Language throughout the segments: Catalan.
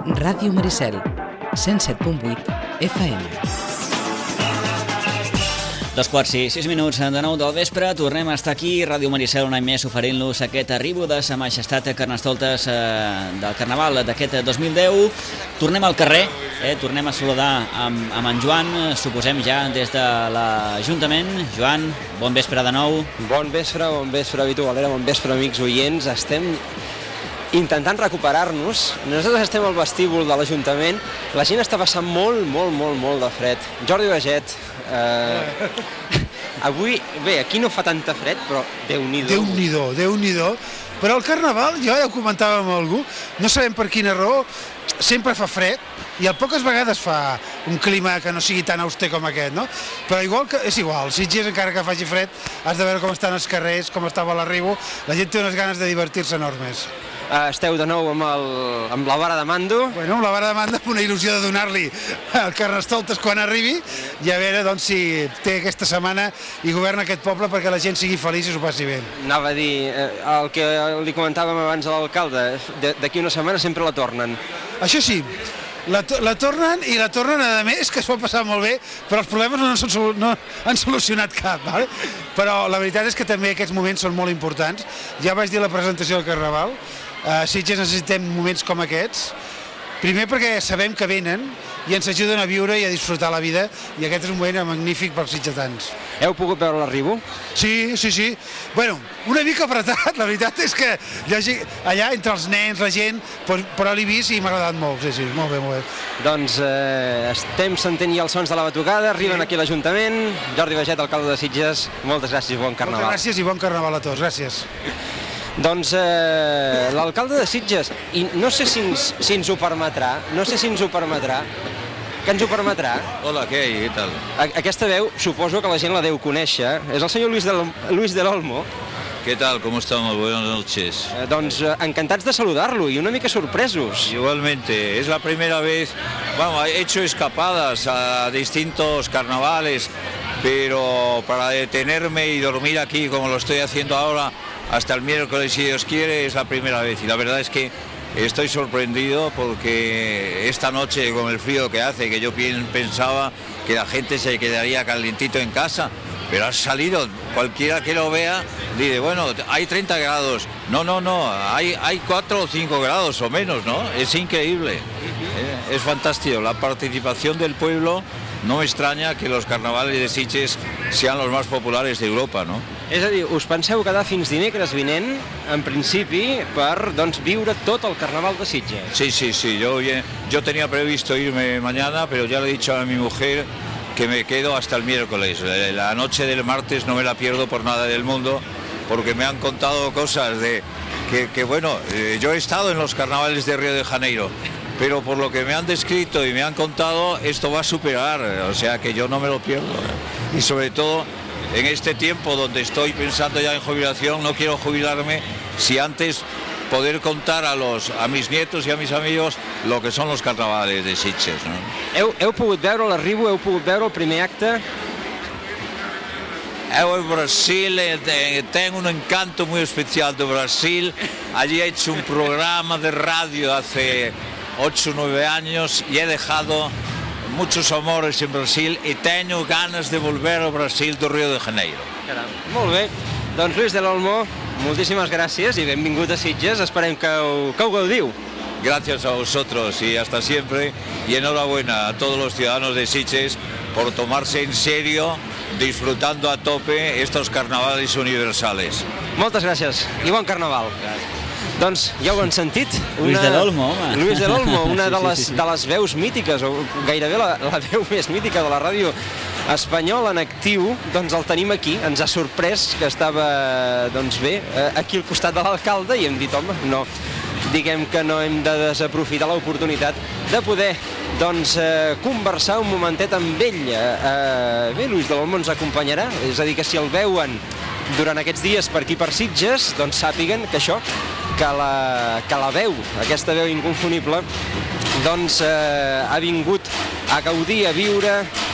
Ràdio Maricel, 107.8 FM. 2:06 de 9 del vespre, tornem a estar aquí, Ràdio Maricel, un any més oferint-los aquest arribo de Sa Majestat Carnestoltes del Carnaval d'aquest 2010. Tornem al carrer, tornem a saludar amb en Joan, suposem ja des de l'Ajuntament. Joan, bon vespre de nou. Bon vespre, Vitu Valera, bon vespre, amics oients. Estem intentant recuperar-nos. Nosaltres estem al vestíbul de l'Ajuntament. La gent està passant molt de fred. Jordi Baget, avui, bé, aquí no fa tanta fred, però Déu-n'hi-do. Déu-n'hi-do. Però el Carnaval, jo ja ho comentava amb algú, no sabem per quina raó, sempre fa fred i a poques vegades fa un clima que no sigui tan auster com aquest, no? Però és igual, Sitges, encara que faci fred, has de veure com estan els carrers, com estava l'arribo, la gent té unes ganes de divertir-se enormes. Esteu de nou amb la vara de mando. Bueno, amb la vara de mando, amb una il·lusió de donar-li al Carnestoltes quan arribi i a veure doncs, si té aquesta setmana i governa aquest poble perquè la gent sigui feliç i s'ho passi bé. Anava a dir, el que li comentàvem abans a l'alcalde, d'aquí una setmana sempre la tornen. Això sí, la tornen i la tornen, a més, que s'ho ha passat molt bé, però els problemes no han solucionat cap, ¿vale? Però la veritat és que també aquests moments són molt importants. Ja vaig dir a la presentació del Carnaval, a Sitges necessitem moments com aquests, primer perquè sabem que venen i ens ajuden a viure i a disfrutar la vida, i aquest és un moment magnífic pels sitgetans. Heu pogut veure l'arribo? Sí. Bueno, una mica apretat, la veritat és que allà entre els nens, la gent, però l'he vist i m'ha agradat molt, sí, molt bé. Doncs estem sentint ja els sons de la batucada, arriben aquí a l'Ajuntament. Jordi Baget, alcalde de Sitges, moltes gràcies i bon Carnaval. Moltes gràcies i bon Carnaval a tots, gràcies. Doncs l'alcalde de Sitges, i no sé si ens ho permetrà, que ens ho permetrà. Hola, què tal? Aquesta veu, suposo que la gent la deu conèixer, és el senyor Luis del Olmo. ¿Qué tal? ¿Cómo estamos? Buenas noches. Doncs encantats de saludar-lo i una mica sorpresos. Igualmente, es la primera vez, he hecho escapadas a distintos carnavales, pero para detenerme y dormir aquí como lo estoy haciendo ahora, hasta el miércoles, si Dios quiere, es la primera vez. Y la verdad es que estoy sorprendido porque esta noche, con el frío que hace, que yo pensaba que la gente se quedaría calientito en casa, pero ha salido, cualquiera que lo vea, dice, bueno, hay 30 grados. No, hay 4 o 5 grados o menos, ¿no? Es increíble. Es fantástico. La participación del pueblo, no me extraña que los carnavales de Sitges sean los más populares de Europa, ¿no? És a dir, us penseu quedar fins dimecres vinent, en principi, per viure tot el Carnaval de Sitges? Sí. Yo tenía previsto irme mañana, pero ya le he dicho a mi mujer que me quedo hasta el miércoles. La noche del martes no me la pierdo por nada del mundo, porque me han contado cosas de que yo he estado en los carnavales de Río de Janeiro, pero por lo que me han descrito y me han contado, esto va a superar, o sea que yo no me lo pierdo. Y sobre todo, en este tiempo donde estoy pensando ya en jubilación, no quiero jubilarme si antes poder contar a mis nietos y a mis amigos lo que son los carnavales de Sitges, ¿no? Heu pogut veure l'arribo, heu pogut veure el primer acte? En Brasil tengo un encanto muy especial de Brasil. Allí he hecho un programa de radio hace 8 o 9 años y he dejado muchos amores en Brasil i tengo ganes de volver al Brasil de Río de Janeiro. Caram. Molt bé, doncs Luis del Olmo, moltíssimes gràcies i benvingut a Sitges, esperem que ho gaudiu. Gracias a vosotros y hasta siempre, y enhorabuena a todos los ciudadanos de Sitges por tomarse en serio, disfrutando a tope estos carnavales universales. Moltes gràcies i bon Carnaval. Gràcies. Doncs ja ho han sentit. Luis del Olmo, home. Luis del Olmo, una de les veus mítiques, o gairebé la veu més mítica de la ràdio espanyola en actiu, doncs el tenim aquí. Ens ha sorprès que estava, aquí al costat de l'alcalde i hem dit, home, no, diguem que no hem de desaprofitar l'oportunitat de poder, conversar un momentet amb ell. Bé, Luis del Olmo ens acompanyarà, és a dir, que si el veuen durant aquests dies per aquí per Sitges, doncs sàpiguen que això, que la veu, aquesta veu inconfonible, ha vingut a gaudir, a viure,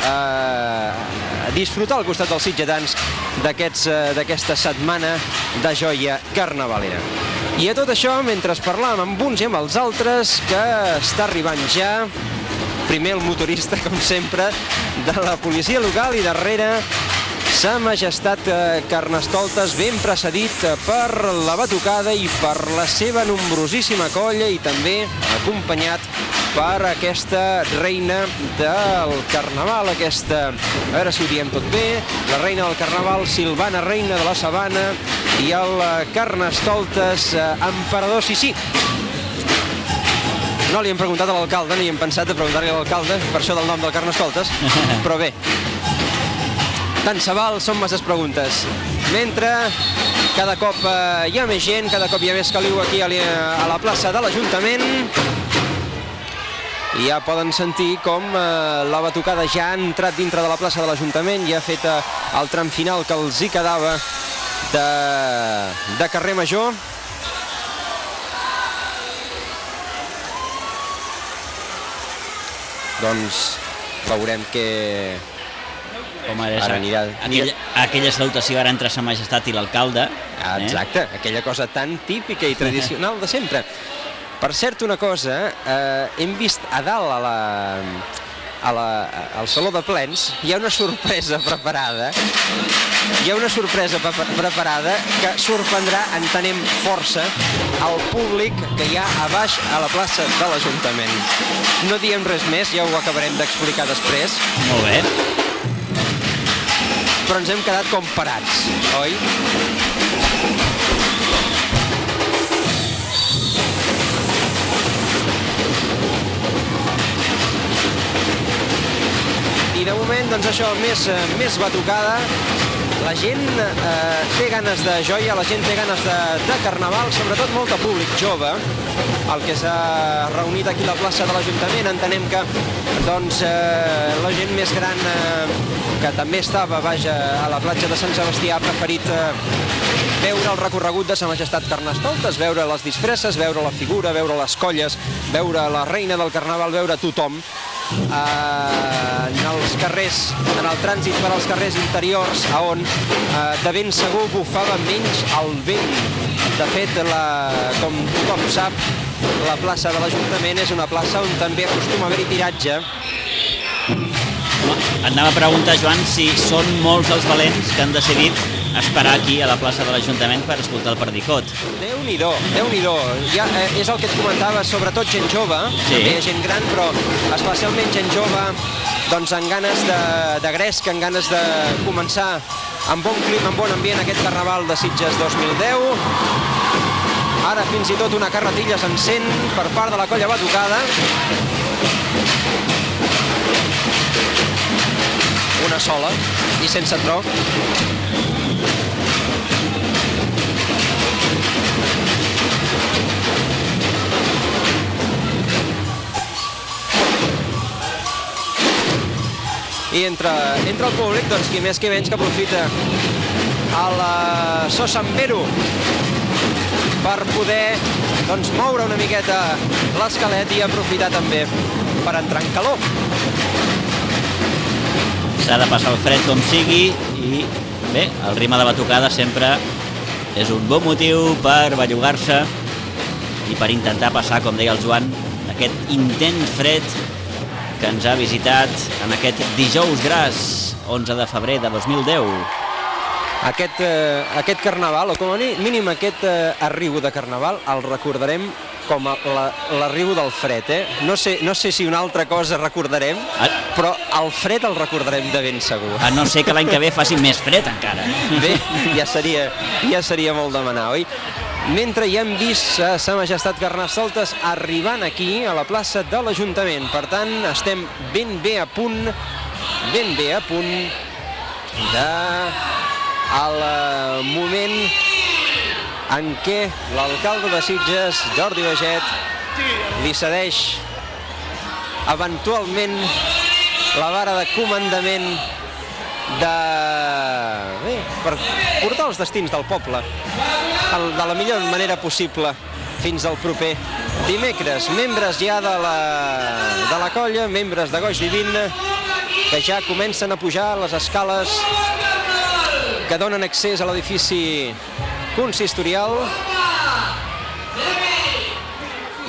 a disfrutar al costat dels sitgetans d'aquesta setmana de joia carnavalera. I a tot això, mentre parlàvem amb uns i amb els altres, que està arribant ja, primer el motorista, com sempre, de la policia local, i darrere Sa Majestat Carnestoltes, ben precedit per la batucada i per la seva nombrosíssima colla, i també acompanyat per aquesta reina del Carnaval, aquesta, a veure si ho diem tot bé, la reina del Carnaval, Silvana, reina de la Sabana, i el Carnestoltes, emperador Sissi. No li hem preguntat a l'alcalde, ni hem pensat de preguntar-li a l'alcalde per això del nom del Carnestoltes, però bé, tant se val, són masses preguntes. Mentre cada cop hi ha més gent, cada cop hi ha més caliu aquí a la plaça de l'Ajuntament, i ja poden sentir com la batucada ja ha entrat dintre de la plaça de l'Ajuntament, ja ha fet el tram final que els hi quedava de carrer Major. Doncs veurem que ara anirà... Aquella salutació ara entre Sa Majestat i l'alcalde. Exacte, aquella cosa tan típica i tradicional de sempre. Per cert, una cosa, hem vist a dalt al Saló de Plens, hi ha una sorpresa preparada. Hi ha una sorpresa preparada que sorprendrà, entenem, força al públic que hi ha a baix a la plaça de l'Ajuntament. No diem res més, ja ho acabarem d'explicar després. Molt bé. Però ens hem quedat com parats, oi? I de moment, doncs això, més batucada. La gent té ganes de joia, la gent té ganes de carnaval, sobretot molt de públic jove, el que s'ha reunit aquí a la plaça de l'Ajuntament. Entenem que doncs, la gent més gran que també estava a la platja de Sant Sebastià ha preferit veure el recorregut de Sa Majestat Carnestoltes, veure les disfresses, veure la figura, veure les colles, veure la reina del Carnaval, veure tothom en els carrers, en el trànsit per als carrers interiors, on de ben segur bufava menys el vent. De fet, com tothom sap, la plaça de l'Ajuntament és una plaça on també acostuma a haver-hi tiratge. Et anava a preguntar, Joan, si són molts els valents que han decidit esperar aquí a la plaça de l'Ajuntament per escoltar el Perdicot. Déu-n'hi-do, Déu-n'hi-do. Ja, és el que et comentava, sobretot gent jove, sí. També gent gran, però especialment gent jove, doncs amb ganes de gresca, amb ganes de començar amb bon clima, amb bon ambient aquest Carnaval de Sitges 2010. Ara fins i tot una carretilla s'encén per part de la colla batucada. Una sola i sense tro. I entre el públic, doncs, qui més que menys que aprofita el So Sambero per poder doncs, moure una miqueta l'esquelet i aprofitar també per entrar en calor. S'ha de passar el fred com sigui i bé, el ritme de batucada sempre és un bon motiu per bellugar-se i per intentar passar, com deia el Joan, aquest intens fred que ens ha visitat en aquest dijous gras, 11 de febrer de 2010. Aquest Carnaval, o com a mínim aquest arribo de Carnaval, el recordarem com l'arribo del fred, eh? No sé si una altra cosa recordarem, però el fred el recordarem de ben segur. A no ser que l'any que ve faci més fred encara. Bé, ja seria molt demanar, oi? Mentre ja hem vist Sa Majestat Carnestoltes arribant aquí a la plaça de l'Ajuntament. Per tant, estem ben bé a punt al moment en què l'alcalde de Sitges, Jordi Baiget, li cedeix eventualment la vara de comandament per portar els destins del poble de la millor manera possible fins al proper dimecres. Membres ja de la colla, membres de Goix Divin, que ja comencen a pujar les escales que donen accés a l'edifici consistorial.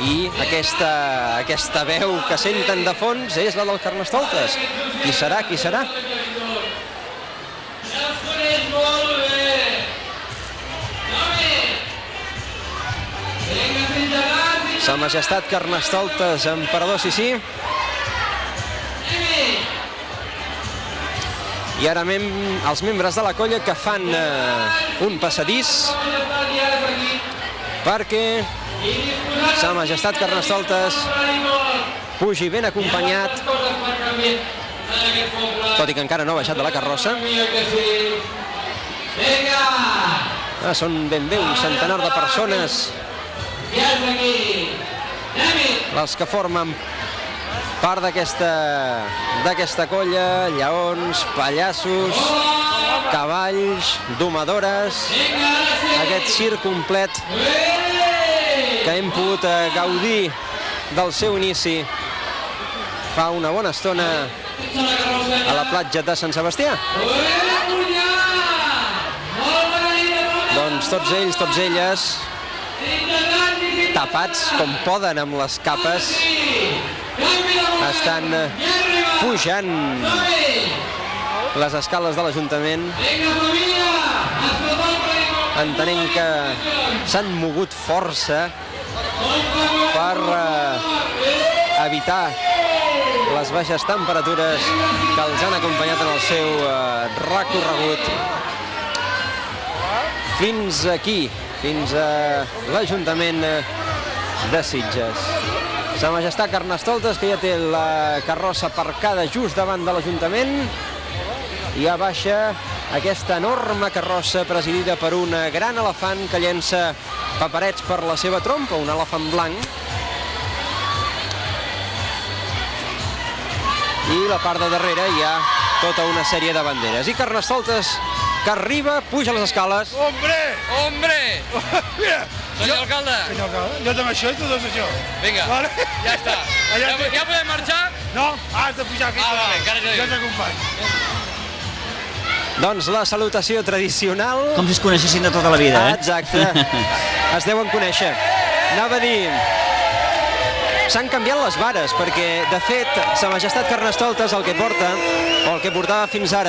i aquesta veu que senten de fons és la del Carnestoltes. Qui serà? Qui serà? Sa Majestat Carnestoltes, Emperador Sissi. I ara els membres de la colla que fan un passadís perquè Sa Majestat Carnestoltes pugi ben acompanyat, tot i que encara no ha baixat de la carrossa. Són ben bé un centenar de persones les que formen part d'aquesta colla, lleons, pallassos, cavalls, domadores, aquest circ complet que hem pogut gaudir del seu inici fa una bona estona a la platja de Sant Sebastià. Doncs tots ells, tots elles, tapats com poden amb les capes, estan pujant les escales de l'Ajuntament. Entenem que s'han mogut força per evitar les baixes temperatures que els han acompanyat en el seu recorregut fins aquí, fins a l'Ajuntament de Sitges. Sa Majestat Carnestoltes, que ja té la carrossa aparcada just davant de l'Ajuntament, i ja baixa aquesta enorme carrossa presidida per un gran elefant que llença paperets per la seva trompa, un elefant blanc. I la part de darrere hi ha tota una sèrie de banderes. I Carnestoltes, que arriba, puja les escales. Hombre! ¡Hombre! Mira, Senyor alcalde. Senyor alcalde, jo també això i tu doncs això. Vinga, Vale? ja està. Ja podem marxar? No, has de pujar aquí. Vale, encara no hi Jo t'acompanyo. Doncs la salutació tradicional. Com si es coneixessin de tota la vida, eh? Exacte. Es deuen conèixer. Anava a dir... S'han canviat les vares, perquè, de fet, Sa Majestat Carnestoltes el que porta, o el que portava fins ara,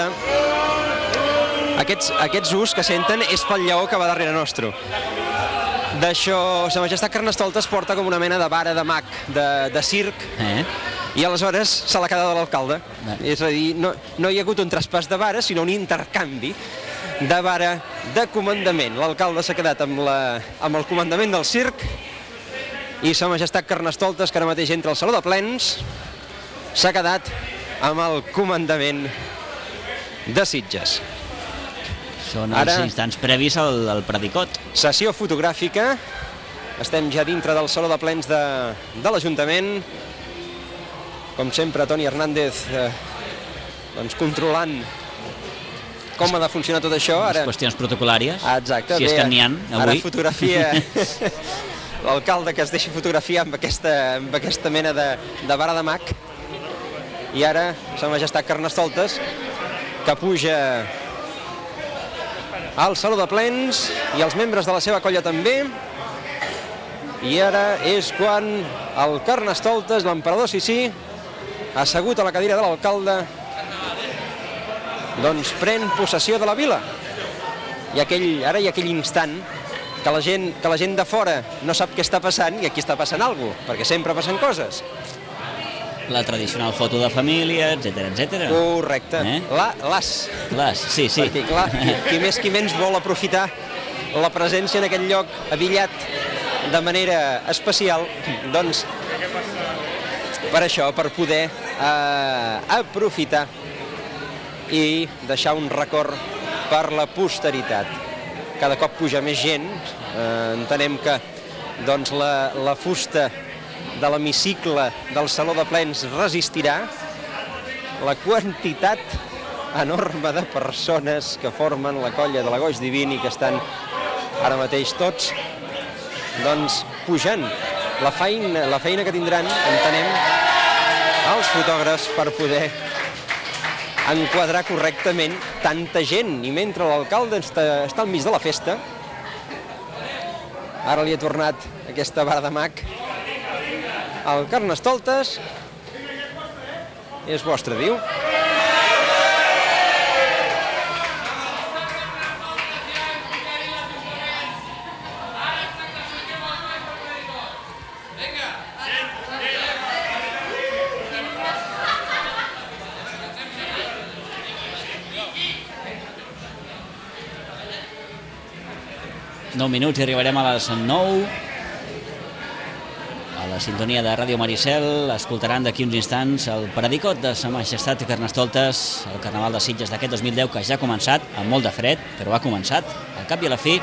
aquests us que senten és pel lleó que va darrere nostre. D'això, Sa Majestat Carnestoltes porta com una mena de vara de mag, de circ, i aleshores se l'ha quedat l'alcalde. És a dir, no hi ha hagut un traspàs de vara, sinó un intercanvi de vara de comandament. L'alcalde s'ha quedat amb el comandament del circ i Sa Majestat Carnestoltes, que ara mateix entra al Saló de Plens, s'ha quedat amb el comandament de Sitges. Són els instants previs al predicot. Sessió fotogràfica. Estem ja dintre del Saló de Plens de l'Ajuntament. Com sempre, Toni Hernández controlant com ha de funcionar tot això. Les qüestions protocolàries, exacte, si és que n'hi ha avui. Ara fotografia l'alcalde, que es deixi fotografiar amb aquesta mena de vara de mag. I ara Sa Majestat Carnestoltes, que puja al Saló de Plens, i els membres de la seva colla també. I ara és quan el Carnestoltes, l'emperador Sissi, assegut a la cadira de l'alcalde, doncs pren possessió de la vila. I ara hi ha aquell instant que la gent de fora no sap què està passant, i aquí està passant alguna cosa, perquè sempre passen coses. La tradicional foto de família, etc. Correcte. L'as, sí. Perquè, clar, qui més qui menys vol aprofitar la presència en aquest lloc abillat de manera especial, doncs, per això, per poder aprofitar i deixar un record per la posteritat. Cada cop puja més gent. Entenem que doncs, la fusta de l'hemicicle del Saló de Plens resistirà. La quantitat enorme de persones que formen la colla de l'Agoix Divini, que estan ara mateix tots doncs, pujant. La feina que tindran, entenem, els fotògrafs per poder enquadrar correctament tanta gent. I mentre l'alcalde està al mig de la festa, ara li ha tornat aquesta vara de mag, El Carnestoltes és vostre, diu. Nou minuts i arribarem a les 9. A la sintonia de Ràdio Maricel escoltaran d'aquí uns instants el Predicot de Sa Majestat Carnestoltes, el Carnaval de Sitges d'aquest 2010, que ja ha començat, amb molt de fred, però ha començat, al cap i a la fi.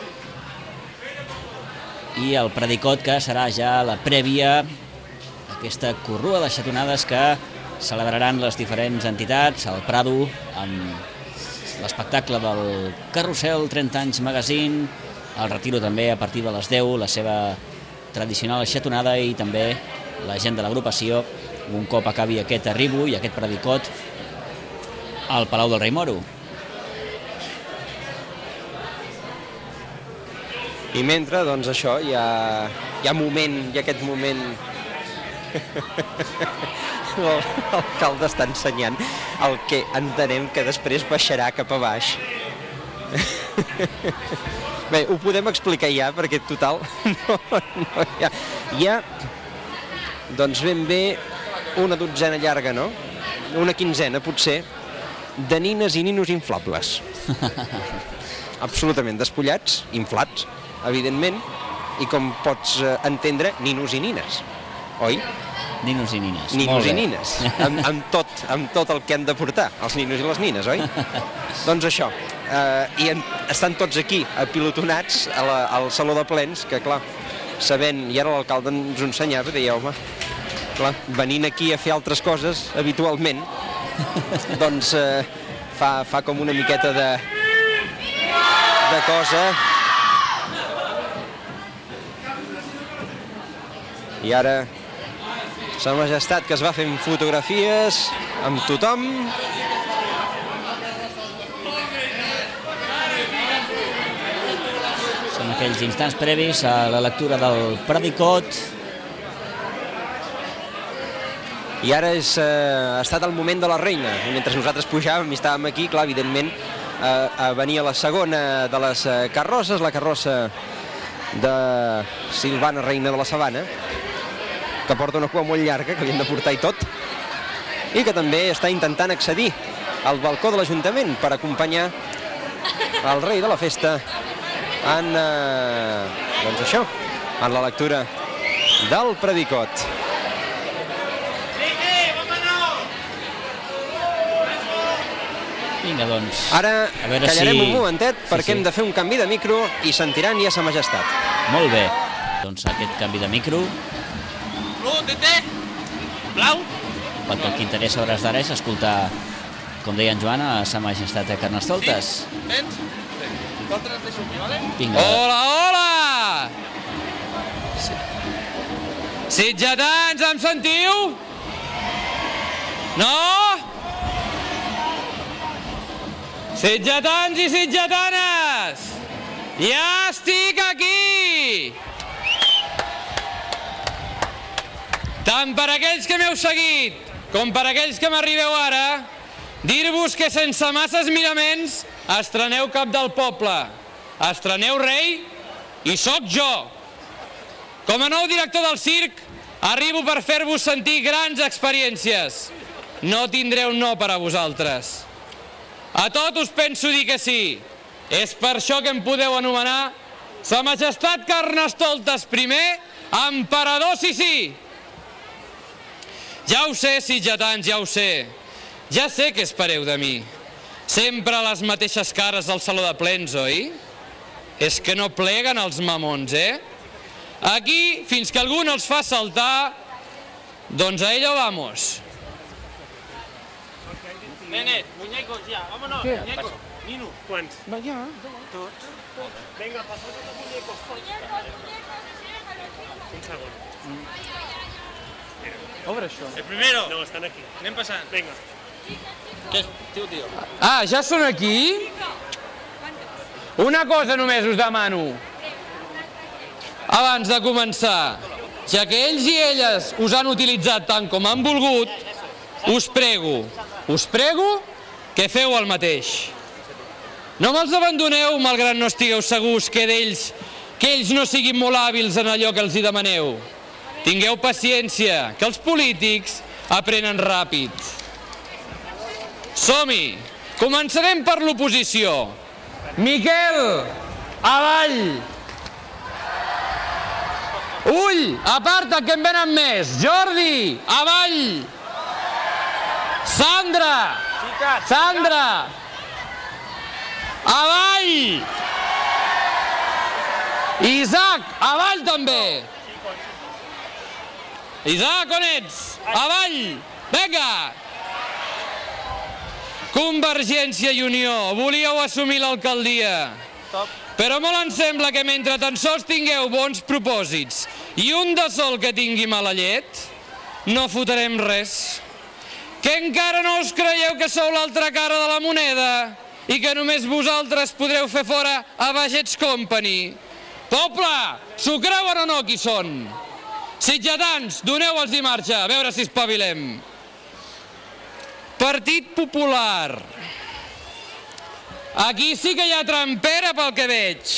I el Predicot, que serà ja la prèvia d'aquesta corrua de xatonades que celebraran les diferents entitats, el Prado, amb l'espectacle del Carrusel 30 anys Magazine, el Retiro també a partir de les 10, la seva tradicional xatonada, i també la gent de l'agrupació, un cop acabi aquest arribo i aquest Predicot, al Palau del Rei Moro. I mentre, doncs això, hi ha moment, hi ha aquest moment... L'alcalde està ensenyant el que entenem que després baixarà cap a baix. Bé, ho podem explicar ja, perquè total no hi ha doncs ben bé una dotzena llarga, no? Una quinzena, potser, de nines i ninos inflables. Absolutament despullats, inflats, evidentment, i com pots entendre, ninos i nines, oi? Ninos i nines. Ninos i nines, amb tot el que han de portar, els ninos i les nines, oi? Doncs això, i estan tots aquí, apilotonats al Saló de Plens, que clar, sabent, i ara l'alcalde ens ho ensenyava, deia, home, clar, venint aquí a fer altres coses, habitualment, doncs fa com una miqueta de cosa. I ara Sa Majestat, que es va fent fotografies amb tothom. Són aquells instants previs a la lectura del Predicot. I ara ha estat el moment de la reina. I mentre nosaltres pujàvem i estàvem aquí, clar, evidentment, venia la segona de les carrosses, la carrossa de Silvana, reina de la sabana, que porta una cua molt llarga, que havien de portar i tot, i que també està intentant accedir al balcó de l'Ajuntament per acompanyar el rei de la festa en, doncs això, en la lectura del Predicot. Vinga, doncs. Ara callarem un momentet perquè hem de fer un canvi de micro i sentiran ja Sa Majestat. Molt bé. Doncs aquest canvi de micro... Blau? Perquè el que interessa a hores d'ara és escoltar, com deia en Joan, a Sa Majestat de Carnestoltes. Vens? Porta't de sortir, vale? Vinga. Hola, hola! Sitgetans, em sentiu? No? Sitgetans i sitgetanes! Ja estic aquí! Tant per aquells que m'heu seguit com per aquells que m'arribeu ara, dir-vos que sense masses miraments estreneu cap del poble, estreneu rei i sóc jo. Com a nou director del circ, arribo per fer-vos sentir grans experiències. No tindreu no per a vosaltres. A tot us penso dir que sí. És per això que em podeu anomenar Sa Majestat Carnestoltes I, emperador sí. Ja ho sé, sitgetans, ja ho sé. Ja sé què espereu de mi. Sempre les mateixes cares al Saló de Plens, oi? És que no pleguen els mamons, Aquí, fins que algú no els fa saltar, doncs a ello vamos. Nene, muñecos ya, vámonos, muñecos. Nino. ¿Cuántos? Ya. Tots. Venga, pasad los muñecos. Un segundo. Obre això. El primero. No, están aquí. Anem passant. Venga. Què és? Tio. Ah, ja són aquí? Una cosa només us demano. Abans de començar. ja que ells i elles us han utilitzat tant com han volgut, us prego que feu el mateix. No me'ls abandoneu malgrat no estigueu segurs que ells no siguin molt hàbils en allò que els hi demaneu. Tingueu paciència, que els polítics aprenen ràpid. Som-hi! Començarem per l'oposició. Miquel, avall! Ull, aparta, que en venen més. Jordi, avall! Sandra! Avall! Isaac, avall també! Isaac, on ets? Avall! Vinga! Convergència i Unió, volíeu assumir l'alcaldia. Però molt em sembla que mentre tan sols tingueu bons propòsits i un de sol que tingui mala llet, no fotrem res. Que encara no us creieu que sou l'altra cara de la moneda i que només vosaltres podreu fer fora a Bagets Company. Poble, s'ho creuen o no qui són? Sitgetans, doneu-los-hi marxa, a veure si espavilem. Partit Popular. Aquí sí que hi ha trampera pel que veig.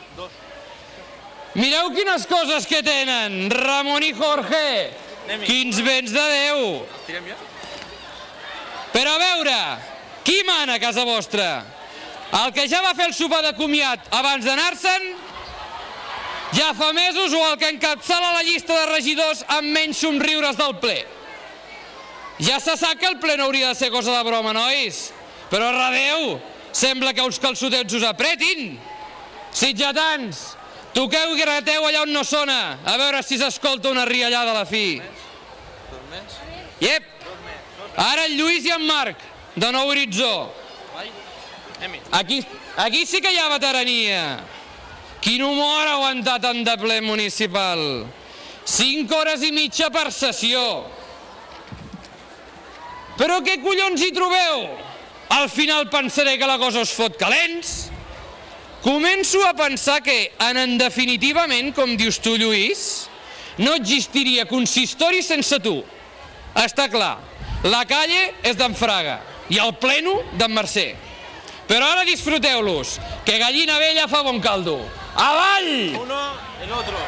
Mireu quines coses que tenen, Ramon i Jorge. Quins béns de Déu. Però a veure, qui mana a casa vostra? El que ja va fer el sopar de comiat abans d'anar-se'n? Ja fa mesos, o el que encapçala la llista de regidors amb menys somriures del ple? Ja se sap que el ple no hauria de ser cosa de broma, nois? Però a redeu, sembla que els calçotets us apretin. Sitgetans, toqueu i grateu allà on no sona, a veure si s'escolta una riallada a la fi. Iep! Ara el Lluís i en Marc, de Nou Horitzó. Aquí sí que hi ha veterania. Quin humor ha aguantat en de ple municipal. 5 hores i mitja per sessió. Però què collons hi trobeu? Al final pensaré que la cosa us fot calents. Començo a pensar que, en definitivament, com dius tu, Lluís, no existiria consistori sense tu. Està clar, la calle és d'en Fraga i el pleno d'en Mercè. Però ara disfruteu-los, que gallina vella fa bon caldo. Avall! Uno, el otro.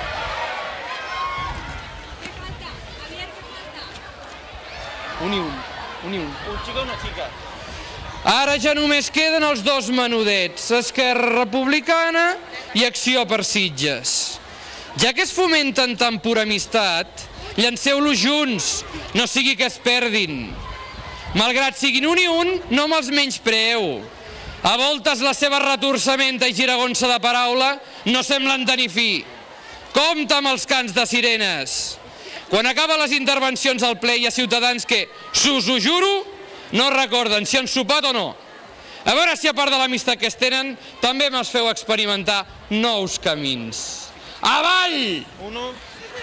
Un i un. Un chico y una chica. Ara ja només queden els dos menudets, Esquerra Republicana i Acció per Sitges. Ja que es fomenten tan pura amistat, llanceu-los junts, no sigui que es perdin. Malgrat siguin un i un, no me'ls menyspreeu. A voltes la seva retorçamenta i giragonsa de paraula no semblen tenir fi. Compte amb els cants de sirenes. Quan acaben les intervencions al ple hi ha ciutadans que, s'us ho juro, no recorden si han sopat o no. A veure si a part de l'amistat que es tenen també me'ls feu experimentar nous camins. Avall! Uno.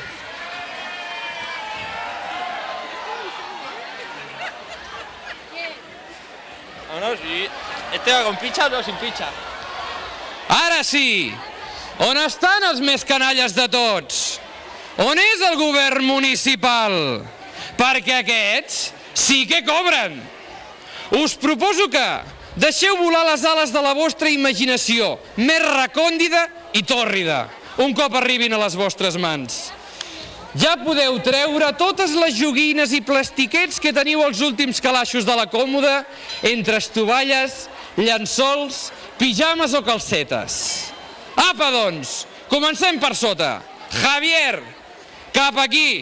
Vámonos, y este va con picha o no sin picha. Ara sí! On estan els més canalles de tots? On és el govern municipal? Perquè aquests sí que cobren. Us proposo que deixeu volar les ales de la vostra imaginació, més recòndida i tòrrida, un cop arribin a les vostres mans. Ja podeu treure totes les joguines i plastiquets que teniu als últims calaixos de la còmoda, entre estovalles, llençols, pijames o calcetes. Apa, doncs, comencem per sota. Javier, cap aquí.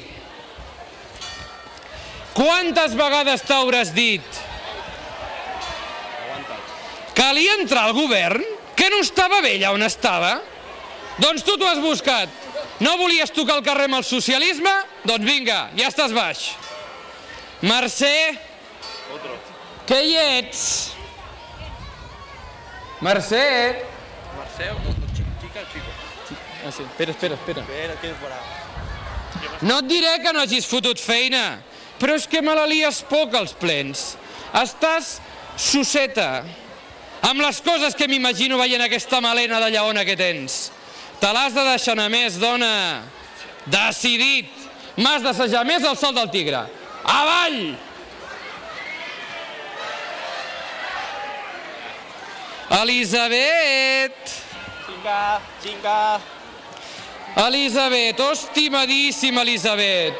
Quantes vegades t'hauràs dit? Calia entrar al govern? Que no estava bé allà on estava? Doncs tu t'ho has buscat. No volies tocar el carrer amb el socialisme? Doncs vinga, ja estàs baix. Mercè, què hi ets? Mercè? Marceo, chica o chico. Ah, sí. Espera. Pero ¿quién fuera? No et diré que no hagis fotut feina, però és que me la lies poc als plens. Estàs sosseta, amb les coses que m'imagino veient aquesta melena de lleona que tens. Te l'has de deixar anar més, dona. Decidit. M'has d'assajar més el salt del tigre. Avall! Elisabet! Xinga! Elisabet, estimadíssima Elisabet.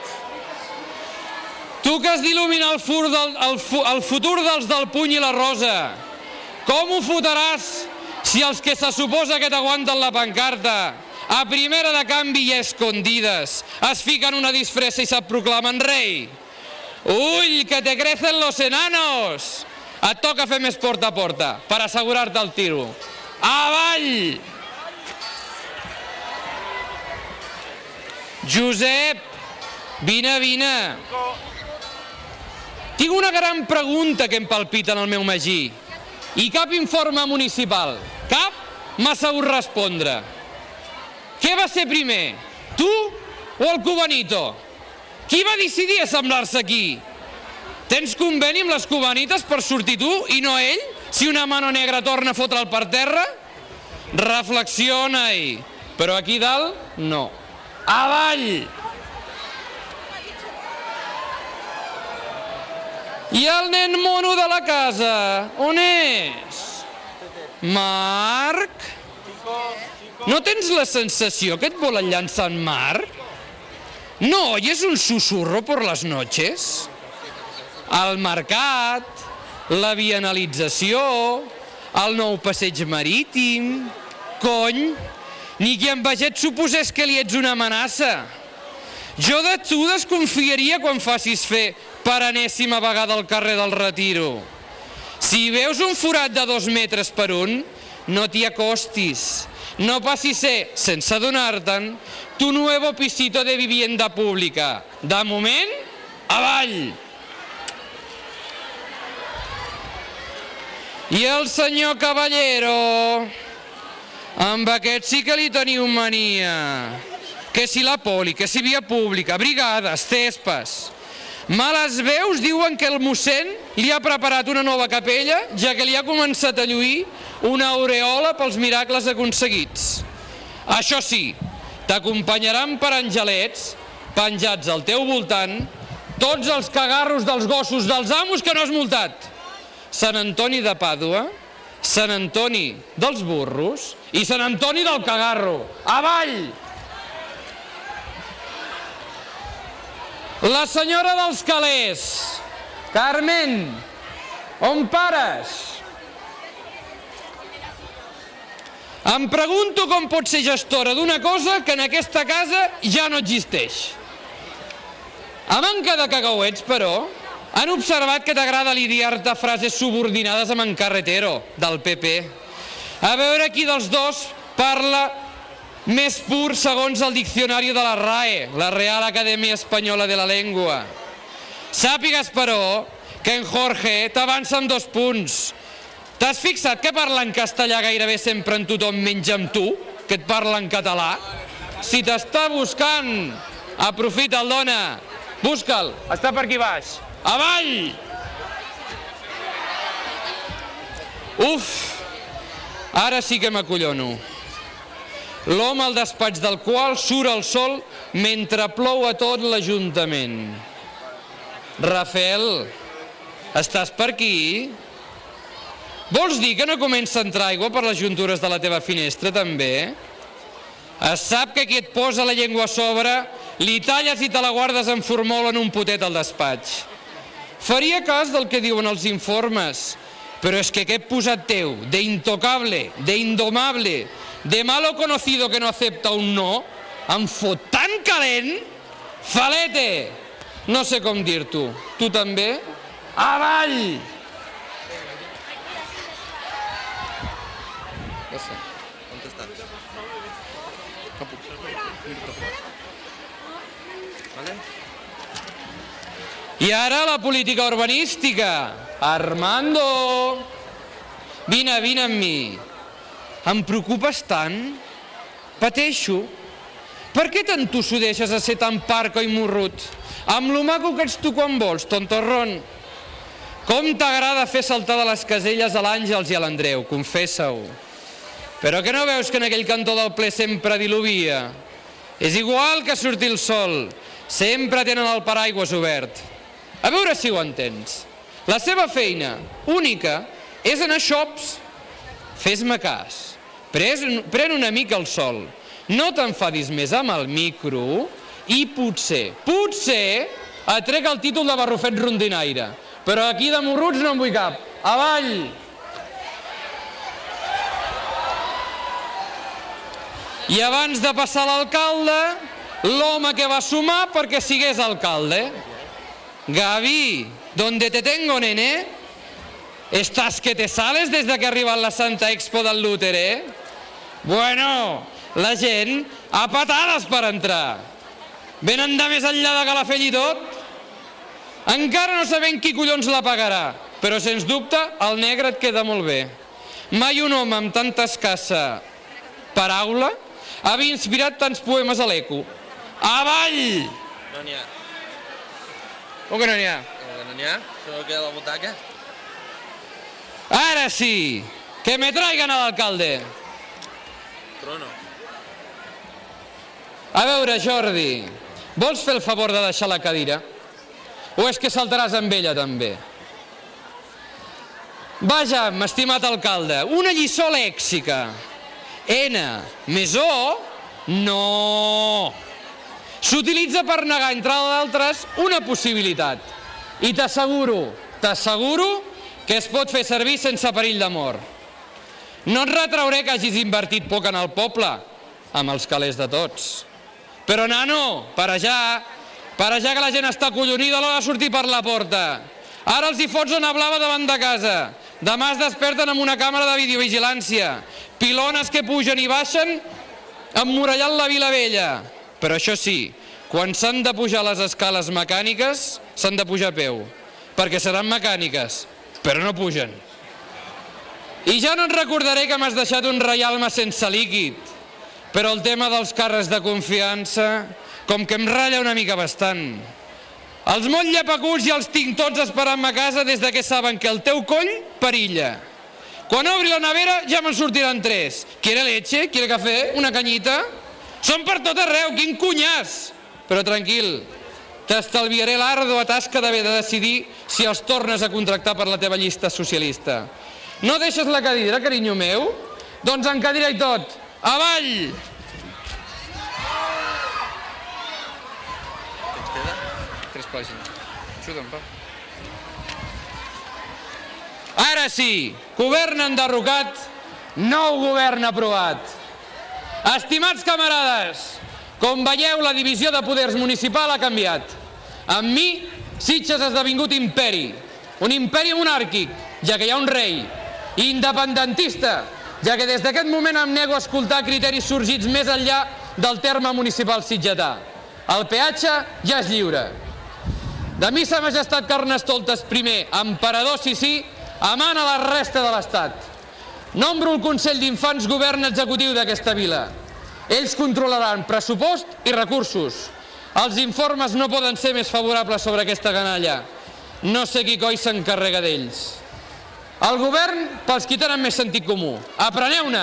Tu que has d'il·luminar el futur dels del puny i la rosa, com ho fotràs si els que se suposa que t'aguanten la pancarta a primera de canvi i escondides es fiquen una disfressa i se't proclamen rei? Ull, que te crecen los enanos! Et toca fer més porta a porta per assegurar-te el tiro. Avall! Josep, vine. Tinc una gran pregunta que em palpita en el meu magí i cap informe municipal, cap m'ha sabut respondre. Què va ser primer, tu o el cubanito? Qui va decidir assemblar-se aquí? Tens conveni amb les cubanites per sortir tu i no ell? Si una mano negra torna a fotre'l per terra? Reflexiona-hi. Però aquí dalt, no. Avall! I el nen mono de la casa, on és? Marc? No tens la sensació que et volen llançar en Marc? No, i és un susurro por las noches? El mercat, la bienalització, el nou passeig marítim... Cony, ni que en Baget suposés que li ets una amenaça. Jo de tu desconfiaria quan facis fer per enèsima vegada al carrer del Retiro. Si veus un forat de 2 metres per 1, no t'hi acostis. No passis ser, sense adonar-te'n, tu nuevo pisito de vivienda pública. De moment, avall! I el senyor Caballero, amb aquest sí que li teniu mania. Que si la poli, que si via pública, brigades, cespes. Males veus diuen que el mossèn li ha preparat una nova capella, ja que li ha començat a lluir una aureola pels miracles aconseguits. Això sí, t'acompanyaran per angelets, penjats al teu voltant, tots els cagarros dels gossos dels amos que no has multat. Sant Antoni de Pàdua, Sant Antoni dels burros i Sant Antoni del cagarro. Avall! La senyora dels calés. Carmen, on pares? Em pregunto com pot ser gestora d'una cosa que en aquesta casa ja no existeix. A manca de cagauets, però, han observat que t'agrada lidiar-te frases subordinades amb en Carretero, del PP. A veure qui dels dos parla més pur segons el diccionari de la RAE, la Real Acadèmia Espanyola de la Llengua. Sàpigues, però, que en Jorge t'avança amb 2 punts. T'has fixat que parla en castellà gairebé sempre en tothom menys amb tu, que et parla en català? Si t'està buscant, aprofita'l, dona. Busca'l, està per aquí baix. Avall! Uf! Ara sí que m'acollono. L'home al despatx del qual surt el sol mentre plou a tot l'Ajuntament. Rafael, estàs per aquí? Vols dir que no comença a entrar aigua per les juntures de la teva finestra, també? Es sap que qui et posa la llengua a sobre li talles i te la guardes en formol en un potet al despatx. Faria cas del que diuen els informes, però és que aquest posat teu, de intocable, de indomable, de malo conocido que no acepta un no, em fot tan calent, falete! No sé com dir-t'ho. Tu també? Avall! I ara la política urbanística. Armando! Vine amb mi. Em preocupes tant? Pateixo. Per què tant tu s'ho deixes a ser tan parco i morrut? Amb lo maco que ets tu quan vols, tontorrón. Com t'agrada fer saltar de les caselles a l'Àngels i a l'Andreu, confessa-ho. Però que no veus que en aquell cantó del ple sempre diluvia? És igual que surti el sol, sempre tenen el paraigües obert. A veure si ho entens. La seva feina única és anar a shops. Fes-me cas. Pren una mica el sol. No t'enfadis més amb el micro i potser et trec el títol de barrufet rondinaire. Però aquí de morruts no en vull cap. Avall! I abans de passar l'alcalde, l'home que va sumar perquè sigués alcalde. Gavi, ¿dónde te tengo, nene? ¿Estás que te sales desde que ha arribat la Santa Expo del Lúter, Bueno, la gent a patades per entrar. Venen de més enllà de Calafell i tot. Encara no sabem qui collons la pagarà, però sens dubte el negre et queda molt bé. Mai un home amb tanta escassa paraula havia inspirat tants poemes a l'eco. Avall! No n'hi ha. Com que no n'hi ha? No n'hi ha? Solo queda la butaca. Ara sí! Que me traigan a l'alcalde! Trono. A veure, Jordi, vols fer el favor de deixar la cadira? O és que saltaràs amb ella també? Vaja, estimat alcalde, una lliçó lèxica. N més O, no. S'utilitza per negar, entre d'altres, una possibilitat. I t'asseguro que es pot fer servir sense perill de mort. No et retrauré que hagis invertit poc en el poble, amb els calés de tots. Però, nano, per allà que la gent està collonida a l'hora de sortir per la porta. Ara els hi fots una blava davant de casa. Demà es desperten amb una càmera de videovigilància. Pilones que pugen i baixen emmurallant la Vila Vella. Però això sí, quan s'han de pujar les escales mecàniques, s'han de pujar a peu. Perquè seran mecàniques, però no pugen. I ja no et recordaré que m'has deixat un reialme sense líquid. Però el tema dels càrrecs de confiança, com que em ratlla una mica bastant. Els molt llepacuts ja els tinc tots esperant-me a casa des que saben que el teu coll perilla. Quan obri la nevera ja me'n sortiran 3. ¿Quiere leche? ¿Quiere café? ¿Una canyita? Són per tot arreu, quin cunyàs! Però tranquil, t'estalviaré l'àrdua tasca d'haver de decidir si els tornes a contractar per la teva llista socialista. No deixes la cadira, carinyo meu? Doncs en cadira i tot. Avall! Què ens queda? 3 pàgines. Ajuda'm, pa. Ara sí, govern enderrocat, nou govern aprovat. Estimats camarades, com veieu, la divisió de poders municipal ha canviat. Amb mi, Sitges ha esdevingut imperi. Un imperi monàrquic, ja que hi ha un rei. Independentista, ja que des d'aquest moment em nego a escoltar criteris sorgits més enllà del terme municipal sitgetà. El peatge ja és lliure. De mi sa majestat Carnestoltes I, emperador sí, emana la resta de l'Estat. Nombro el Consell d'Infants govern executiu d'aquesta vila. Ells controlaran pressupost i recursos. Els informes no poden ser més favorables sobre aquesta canalla. No sé qui coi s'encarrega d'ells. El govern, pels qui tenen més sentit comú. Apreneu-ne!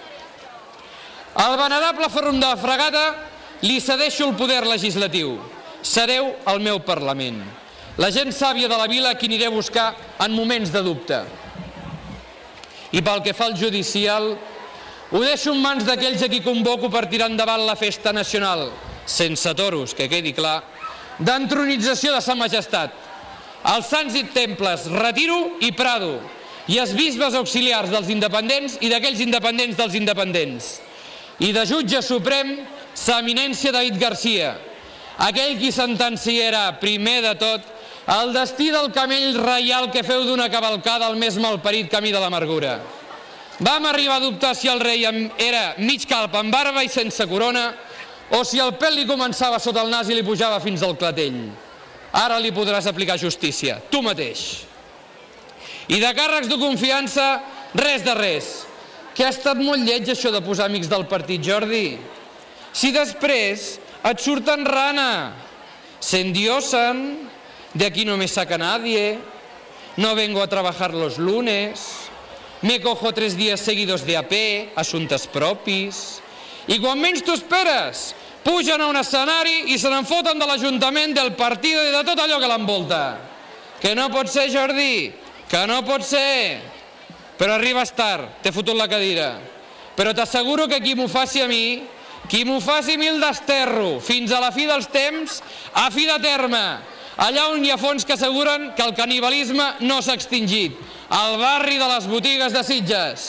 Al venerable Fòrum de la Fragata li cedeixo el poder legislatiu. Sereu el meu Parlament. La gent sàvia de la vila qui aniré a buscar en moments de dubte. I pel que fa al judicial, ho deixo en mans d'aquells a qui convoco per tirar endavant la festa nacional, sense toros, que quedi clar, d'entronització de sa majestat. Els sants i temples Retiro i Prado, i els bisbes auxiliars dels independents i d'aquells independents dels independents. I de jutge suprem, sa eminència David Garcia, aquell qui sentenciarà, primer de tot, el destí del camell reial que feu d'una cavalcada al més malparit camí de l'amargura. Vam arribar a dubtar si el rei era mig calp amb barba i sense corona o si el pèl li començava sota el nas i li pujava fins al clatell. Ara li podràs aplicar justícia, tu mateix. I de càrrecs de confiança, res de res. Que ha estat molt lleig això de posar amics del partit, Jordi. Si després et surten rana, se endiosan, de aquí no me saca nadie, no vengo a trabajar los lunes, me cojo 3 días seguidos de AP, assumptes propis, i quan menys t'ho esperes, pugen a un escenari i se n'en foten de l'Ajuntament, del partit i de tot allò que l'envolta. Que no pot ser, Jordi, que no pot ser. Però arribes tard, t'he fotut la cadira. Però t'asseguro que qui m'ho faci a mi, qui m'ho faci a mi el desterro, fins a la fi dels temps, a fi de terme, allà on hi ha fons que asseguren que el canibalisme no s'ha extingit, al barri de les botigues de Sitges.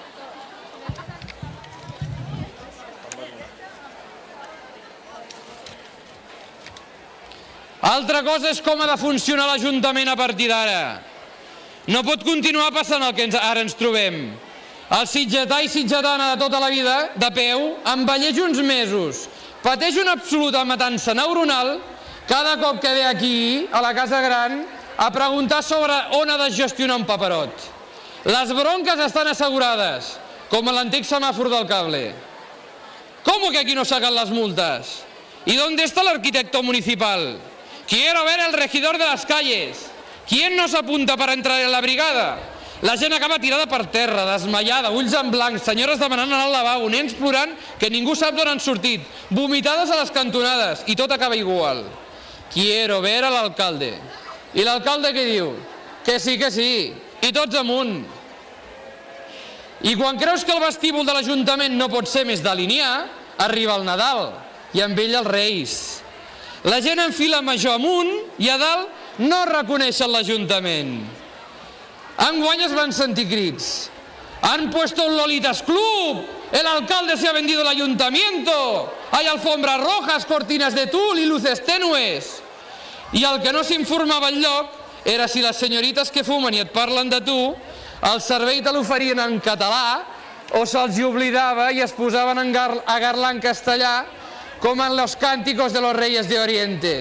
Altra cosa és com ha de funcionar l'Ajuntament a partir d'ara. No pot continuar passant el que ara ens trobem. El sitgetà i sitgetana de tota la vida, de peu, envelleix uns mesos, pateix una absoluta matança neuronal cada cop que ve aquí, a la Casa Gran, a preguntar sobre on ha de gestionar un paperot. Les bronques estan assegurades, com a l'antic semàfor del cable. ¿Cómo que aquí no sacan las multas? ¿Y dónde está el arquitecto municipal? Quiero ver el regidor de las calles. ¿Quién no s'apunta per entrar en la brigada? La gent acaba tirada per terra, desmaiada, ulls en blanc, senyores demanant anar al lavabo, nens plorant que ningú sap d'on han sortit, vomitades a les cantonades, i tot acaba igual. Quiero ver a l'alcalde. I l'alcalde què diu? Que sí, i tots amunt. I quan creus que el vestíbul de l'Ajuntament no pot ser més delinear, arriba el Nadal, i amb ell els Reis. La gent enfila major amunt i a dalt no reconeixen l'Ajuntament. Enguany es van sentir crits. Han puesto un Lolitas Club. El alcalde se ha vendido el ayuntamiento. Hay alfombras rojas, cortinas de tul y luces tenues. I el que no s'informava enlloc era si les senyorites que fumen i et parlen de tu, el servei te l'oferien en català o se'ls hi oblidava i es posaven a garlar en castellà com en los cánticos de los reyes de Oriente.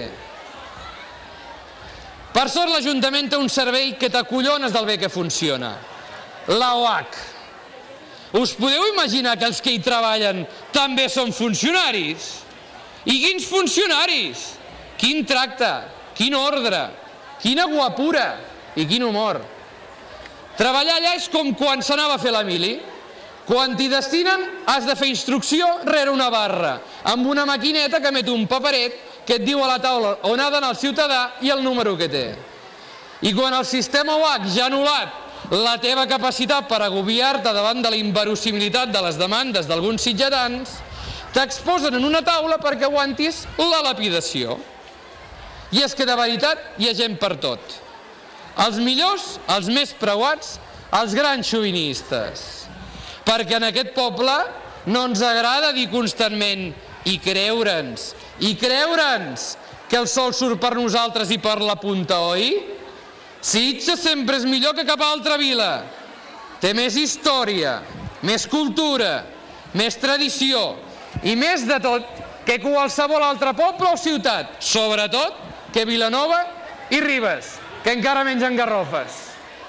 Per sort, l'Ajuntament té un servei que t'acollones del bé que funciona. L'OAC. Us podeu imaginar que els que hi treballen també són funcionaris? I quins funcionaris? Quin tracte, quin ordre, quina guapura i quin humor. Treballar allà és com quan s'anava a fer la mili. Quan t'hi destinen has de fer instrucció rere una barra, amb una maquineta que emet un paperet que et diu a la taula on ha d'anar el ciutadà i el número que té. I quan el sistema UAC ja ha anul·lat la teva capacitat per agobiar-te davant de la inverosimilitat de les demandes d'alguns sitgetans, t'exposen en una taula perquè aguantis la lapidació. I és que de veritat hi ha gent per tot. Els millors, els més preuats, els grans xovinistes. Perquè en aquest poble no ens agrada dir constantment i creure'ns que el sol surt per nosaltres i per la punta, oi? Sitges sempre és millor que cap altra vila. Té més història, més cultura, més tradició i més de tot que qualsevol altre poble o ciutat, sobretot que Vilanova i Ribes, que encara mengen garrofes.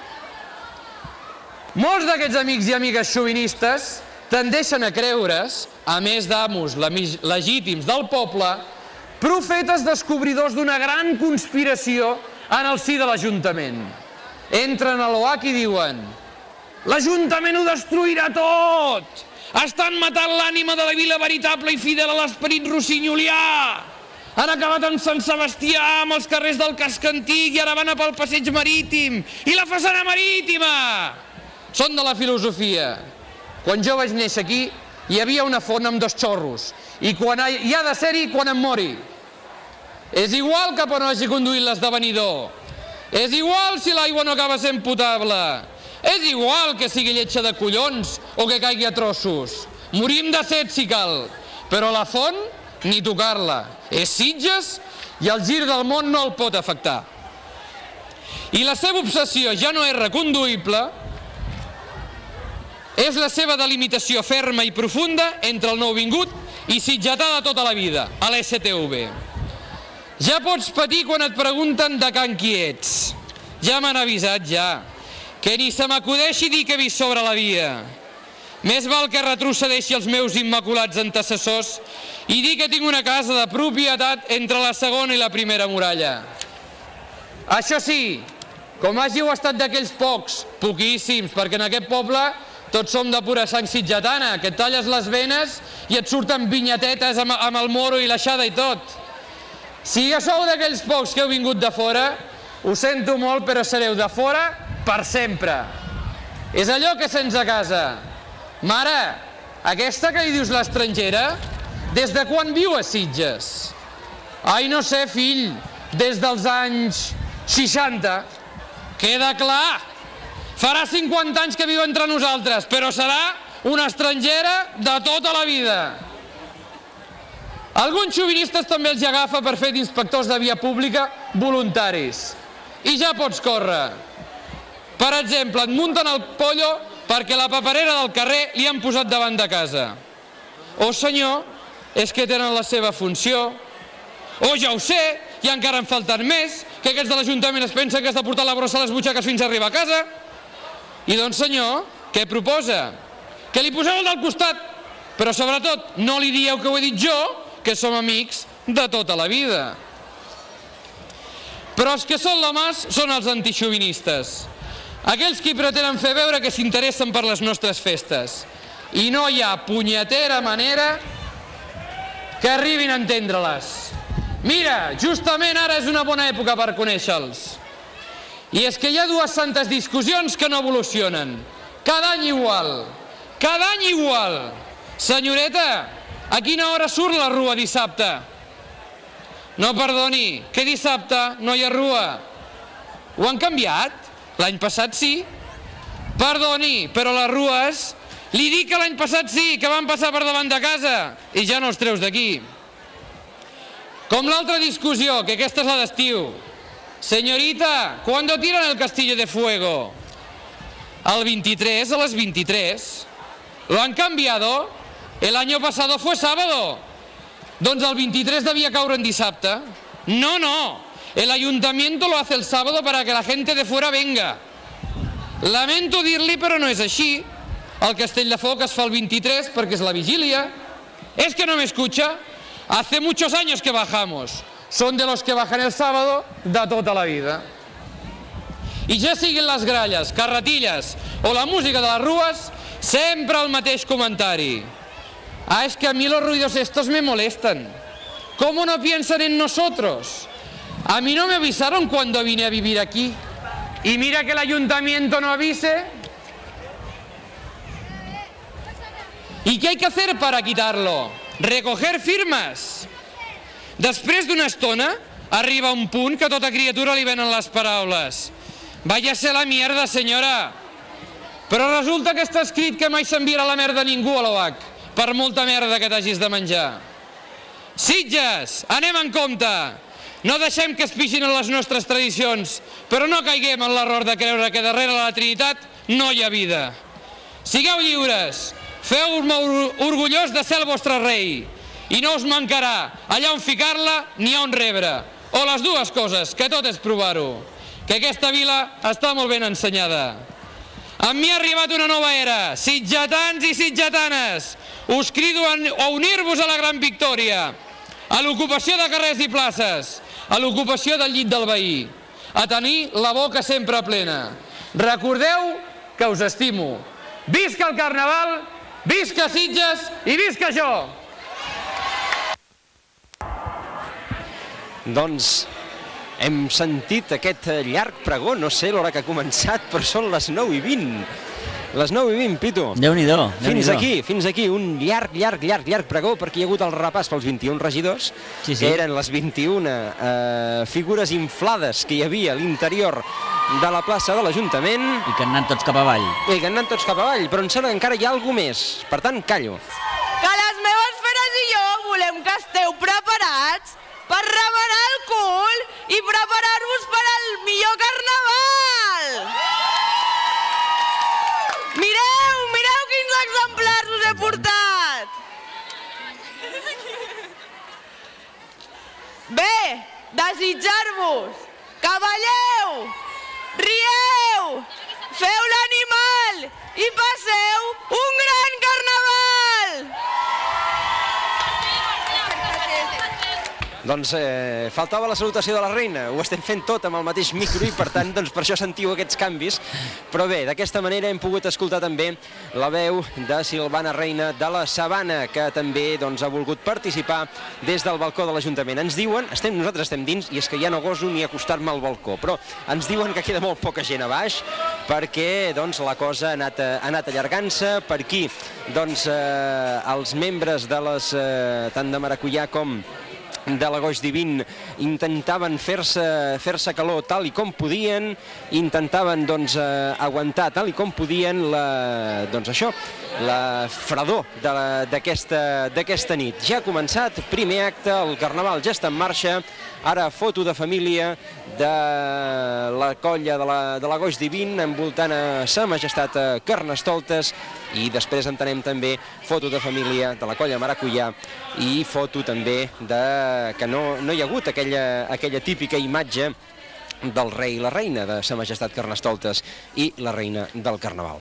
Molts d'aquests amics i amigues xovinistes tendeixen a creure's, a més d'amos legítims del poble, profetes descobridors d'una gran conspiració en el si de l'Ajuntament. Entren a l'OAC i diuen: l'Ajuntament ho destruirà tot! Estan matant l'ànima de la vila veritable i fidel a l'esperit rossinyolià! Han acabat amb Sant Sebastià, amb els carrers del casc antic i ara van a pel passeig marítim i la façana marítima! Són de la filosofia. Quan jo vaig néixer aquí hi havia una font amb 2 xorros i hi ha de ser-hi quan em mori. És igual cap on hagi conduït l'esdevenidor. És igual si l'aigua no acaba sent potable. És igual que sigui lletja de collons o que caigui a trossos. Morim de set si cal, però la font ni tocar-la. És Sitges i el gir del món no el pot afectar. I la seva obsessió ja no és reconduïble, és la seva delimitació ferma i profunda entre el nouvingut i sitgetà de tota la vida, a l'STV. Ja pots patir quan et pregunten de can qui ets. Ja m'han avisat, ja. Que ni se m'acudeixi dir que he vist sobre la via. Més val que retrocedeixi els meus immaculats antecessors i dir que tinc una casa de propietat entre la segona i la primera muralla. Això sí, com hàgiu estat d'aquells pocs, poquíssims, perquè en aquest poble Tots som de pura sang sitgetana, que et talles les venes i et surten vinyetetes amb el moro i l'aixada i tot. Si ja sou d'aquells pocs que heu vingut de fora, ho sento molt, però sereu de fora per sempre. És allò que sents a casa. Mare, aquesta que li dius l'estrangera, des de quan viu a Sitges? Ai, no sé, fill, des dels anys 60. Queda clar. Farà 50 anys que viu entre nosaltres, però serà una estrangera de tota la vida. Alguns xovinistes també els agafa per fer d'inspectors de via pública voluntaris. I ja pots córrer. Per exemple, et munten el pollo perquè la paperera del carrer li han posat davant de casa. O senyor, és que tenen la seva funció. O ja ho sé, i encara en falten més, que aquests de l'Ajuntament es pensen que has de portar la brossa a les butxaques fins a arribar a casa. I doncs senyor, què proposa? Que li poseu el del costat, però sobretot no li dieu que ho he dit jo, que som amics de tota la vida. Però els que són l'homàs són els antixovinistes, aquells que pretenen fer veure que s'interessen per les nostres festes. I no hi ha punyetera manera que arribin a entendre-les. Mira, justament ara és una bona època per conèixer-los. I és que hi ha dues santes discussions que no evolucionen. Cada any igual. Cada any igual. Senyoreta, a quina hora surt la rua dissabte? No, perdoni, que dissabte no hi ha rua. Ho han canviat? L'any passat sí. Perdoni, però les rues... Li dic que l'any passat sí, que van passar per davant de casa i ja no els treus d'aquí. Com l'altra discussió, que aquesta és la d'estiu. Señorita, ¿cuándo tiran el castillo de fuego? El 23 a les 23. ¿Lo han cambiado? El año pasado fue sábado. Doncs el 23 devia caure en dissabte. No, no. El ayuntamiento lo hace el sábado para que la gente de fuera venga. Lamento dir-li, però no és així. El castell de foc es fa el 23 perquè és la vigília. Es que no me escucha. Hace muchos años que bajamos. Són de los que bajan el sábado de tota la vida. I ja siguin les gralles, carretilles o la música de les rues, sempre el mateix comentari. Ah, es que a mí los ruidos estos me molestan. ¿Cómo no piensan en nosotros? A mí no me avisaron cuando vine a vivir aquí. Y mira que el ayuntamiento no avise. ¿Y qué hay que hacer para quitarlo? Recoger firmes. Després d'una estona arriba un punt que a tota criatura li venen les paraules. Váyase la mierda, senyora. Però resulta que està escrit que mai s'enviarà la merda a ningú a l'OAC, per molta merda que t'hagis de menjar. Sitges, anem en compte. No deixem que es pixin en les nostres tradicions, però no caiguem en l'error de creure que darrere la Trinitat no hi ha vida. Sigueu lliures, feu-me orgullós de ser el vostre rei, i no us mancarà allà on ficar-la ni on rebre. O les dues coses, que tot és provar-ho. Que aquesta vila està molt ben ensenyada. A mi ha arribat una nova era. Sitgetans i sitgetanes, us crido a unir-vos a la gran victòria, a l'ocupació de carrers i places, a l'ocupació del llit del veí, a tenir la boca sempre plena. Recordeu que us estimo. Visca el Carnaval, visca Sitges i visca jo! Doncs hem sentit aquest llarg pregó, no sé l'hora que ha començat, però són les 9:20. Les 9:20, Pitu. Déu-n'hi-do. Fins aquí, un llarg pregó, perquè hi ha hagut el repàs pels 21 regidors, que eren les 21 figures inflades que hi havia a l'interior de la plaça de l'Ajuntament. I que han anat tots cap avall. Però em sembla que encara hi ha alguna més, per tant, callo. Que les meves feres i jo volem que esteu preparats per remenar el cul i preparar-vos per al millor carnaval! Mireu quins exemplars us he portat! Bé, desitjar-vos que balleu, rieu, feu l'animal i passeu un gran carnaval! Doncs faltava la salutació de la reina, ho estem fent tot amb el mateix micro i per tant doncs, per això sentiu aquests canvis, però bé, d'aquesta manera hem pogut escoltar també la veu de Silvana Reina de la Sabana, que també doncs, ha volgut participar des del balcó de l'Ajuntament. Ens diuen, nosaltres estem dins i és que ja no goso ni acostar-me al balcó, però ens diuen que queda molt poca gent a baix perquè doncs, la cosa ha anat allargant-se. Per aquí doncs, els membres de les tant de Maracullà com de la Goix Divin intentaven fer-se calor tal i com podien, intentaven doncs, aguantar tal i com podien la fredor d'aquesta nit. Ja ha començat, primer acte, el Carnaval ja està en marxa, ara foto de família de la colla de la Goix Divin envoltant a Sa Majestat Carnestoltes i després entenem també foto de família de la colla Maracullà i foto també que no hi ha hagut aquella típica imatge del rei i la reina de Sa Majestat Carnestoltes i la reina del Carnaval.